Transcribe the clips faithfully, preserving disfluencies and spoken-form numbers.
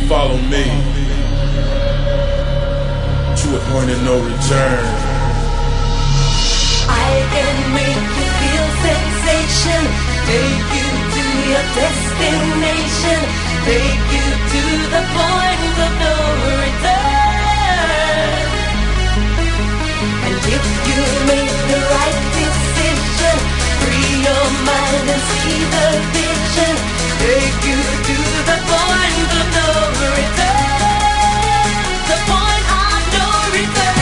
Follow me to a point of no return. I can make you feel sensation, take you to your destination, take you to the point of no return. And if you make the right decision, free your mind and see the vision, take you to the point of no return, the point of no return.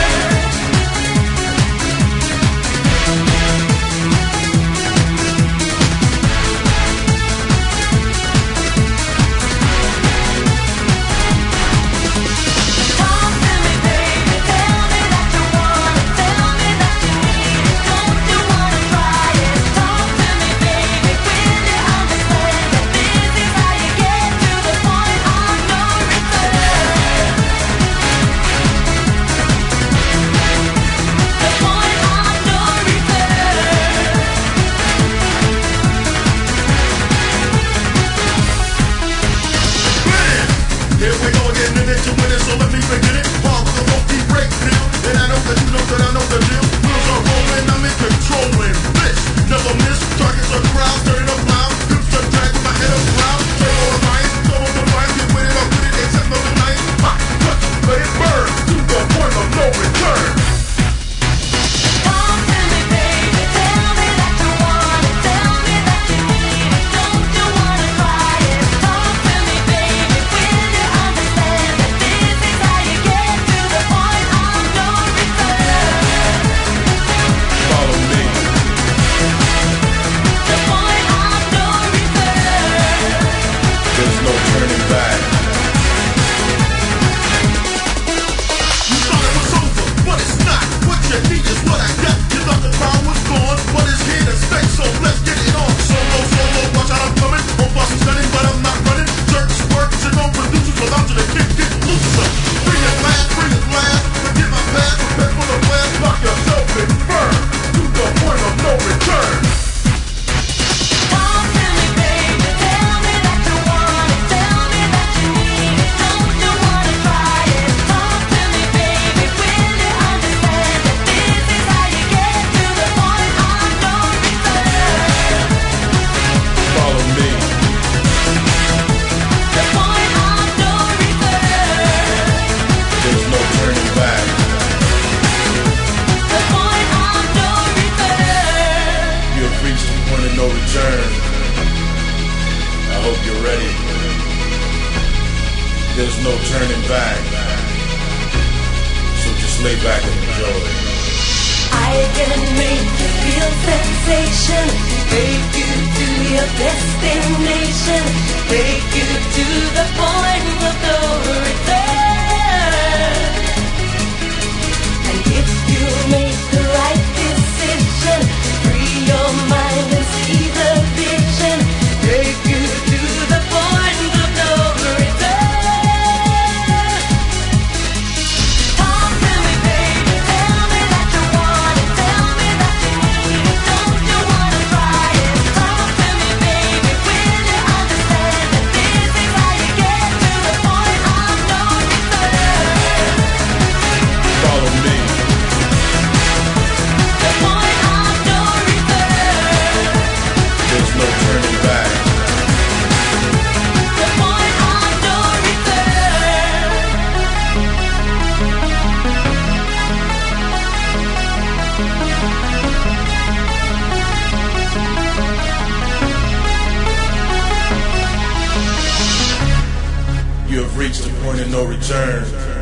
There's no turning back, so just lay back and enjoy. I can make you feel sensation, take you to your destination, take you to the point of no return. And if you make the right decision, free your mind and see the vision, take you to the point of no return. You have reached the point of no return.